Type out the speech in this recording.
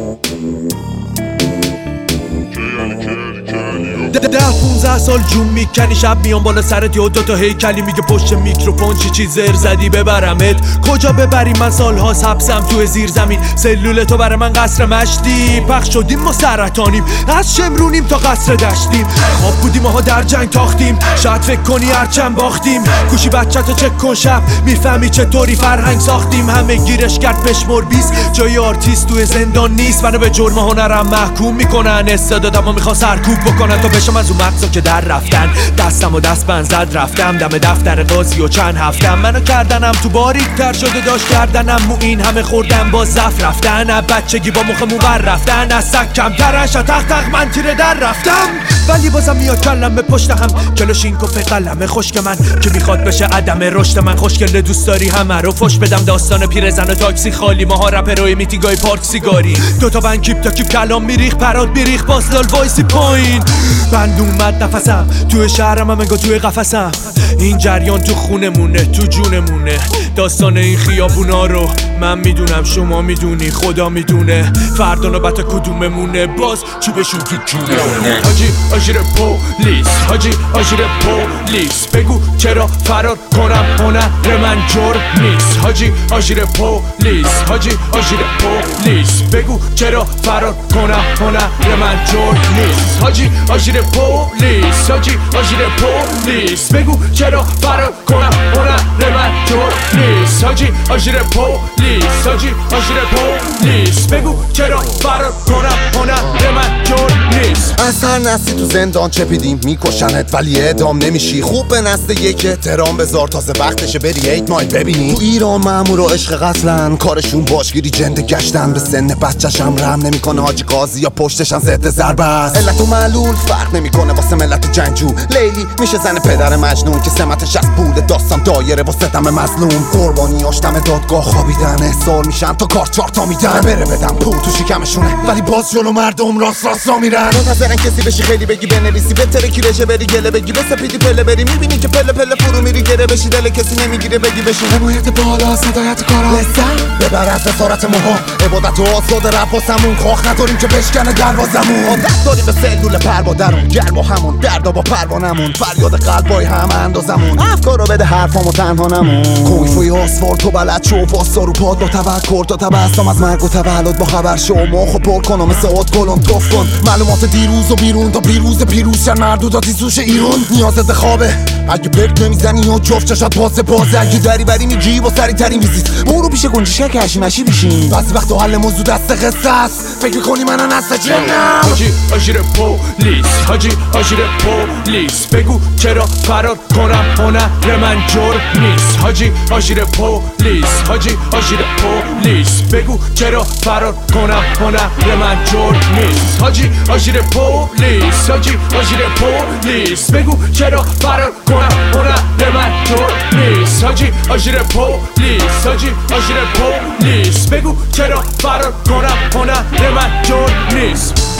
ده 15 سال جون میکنی، شب میام بالا سرت یا دوتا هیکلی میگه پشت میکروفون چی زر زدی ببرمت. کجا ببری؟ من سالها حبسم تو زیر زمین، سلول تو برای من قصر مشتی. پخش شدیم ما سرطانیم، از شمرونیم تا قصر دشتیم. خواب بودیم ها در جنگ تاختیم، شاید فکر کنی هرچند باختیم. گوشی بچه تو چک کن شب میفهمی چطوری فرهنگ ساختیم. همه گیرش کرد بشمر 20 جای آرتیست تو زندان نیست. منو به جرم هنرم محکوم میکنن، استعدادمو میخوان سرکوب بکنن تا بشم از اون مغزا که در رفتن. دستم و دست بند زد رفتم دم دفتر قاضی و چند هفتم. منو کردنم تو باریک تر شده، داشت کردنم مو این همه خوردم با زف رفتن. از بچگی با مخمون بر رفتن، از سگ کمترن تق من تیره در رفتم. ولی بازم میاد کلم به پشت هم، کلوشینکوف قلمه خشک من که میخواد بشه عدم رشد من. خوشگل دوست داری همه رو فش بدم، داستان پیرزن و تاکسی خالی، ماها رپروی میتیگای پارک سیگاری. دوتا بند کیپ تا کیپ کلام میریخ پرات میریخ باسلال وایسی پایین. بند اومد نفسم توی شهرم هم انگار توی قفسم. این جریان تو خونمونه تو جونمونه، داستان این خیابونا رو من میدونم شما میدونی خدا میدونه. فردا نوبت کدوممونه باز چی بشون تو جونمونه. حاجی آژیر پولیس، حاجی آژیر پولیس، بگو چرا فرار کنم هنر من جرم نیست. حاجی آژیر پولیس، حاجی آژیر پولیس، بگو چرا فرار کنم هنر من جرم نیست. حاجی آژیر پولیس، حاجی آژیر پولیس، بگو چرا فرار کنم هنر من جرم نیست. حاجی آژیر پولیس، حاجی آژیر پولیس، بگو چرا فرار کنم هنر من جرم نیست. از هر نسلی تو زندان چپیدیم میکشنت ولی اعدام نمیشی. خوب به نسل یک احترام بذار، تازه وقتشه بری 8 مایل ببینی. تو ایران مامور و عشق قتلن، کارشون باشگیری جنده گشتن. به سن بچه‌شم رحم نمیکنه حاجی قاضی یا پشتشم ضد ضربه است. علت و معلول فرق نمیکنه واسه ملت جنگجو. لیلی میشه زن پدر مجنون که سمتش از پول داستان دایره واسه دم مظلوم. قربانیاش دم دادگاه خوابیدن، احضار میشن تا کار 4 تا میدن. بره بدم پول تو شکمشونه ولی باز جلو مردم راست راستا میرن. منتظرن کسی بشی خیلی بگی بنویسی، بهتره کی رشه بری گله بگی. به سپیدی پله بری میبینی که پله پله فرو میری گره بشی. دل کسی نمیگیره بگی بشین. حمایت بالا هدایت کارا لذت ببر از اسارت موها. عبادت و آزاد رب واسمون خاخ نداریم که بشکنه دروازمون. عادت داریم به سلول پروادرون، گرم و همون دردا با پروانمون. فریاد قلبای همه اندازمون، افکارو بده حرفامو تنها نمون. کویفوی آسفال تو بلد شو، واسا رو پاد با تفکر تا تبسم از مرگ و تولد با خبر شو. مخو پر کن و مثل اوت کلون گفت کن معلومات دیروز و بیرون تا پیروز شن مردوداتی سوش ایرون. نیازت خوابه اگه برک نمیزنی و جفت چشات بازه. اگه دری بری میگی با سری ترین ویزیت، برو پیش گنجیشه که هشی مشی بشین. بعضی وقت حل موضوع دست قصه است، فکر کنی منو نسل جنم. حاجی آژیر پولیس، حاجی آژیر پولیس، بگو چرا فرار کنم هنر من جرم نیست. حاجی آژیر پولیس، حاجی آژیر پولیس، بگو چرا فرار کنم هنر من جرم نیست. حاجی آژیر پولیس، حاجی آژیر پولیس، بگو چرا فرار کنم هنر من جرم نیست. حاجی آژیر پولیس، حاجی آژیر پولیس، بگو چرا فرار کنم هنر من جرم نیست.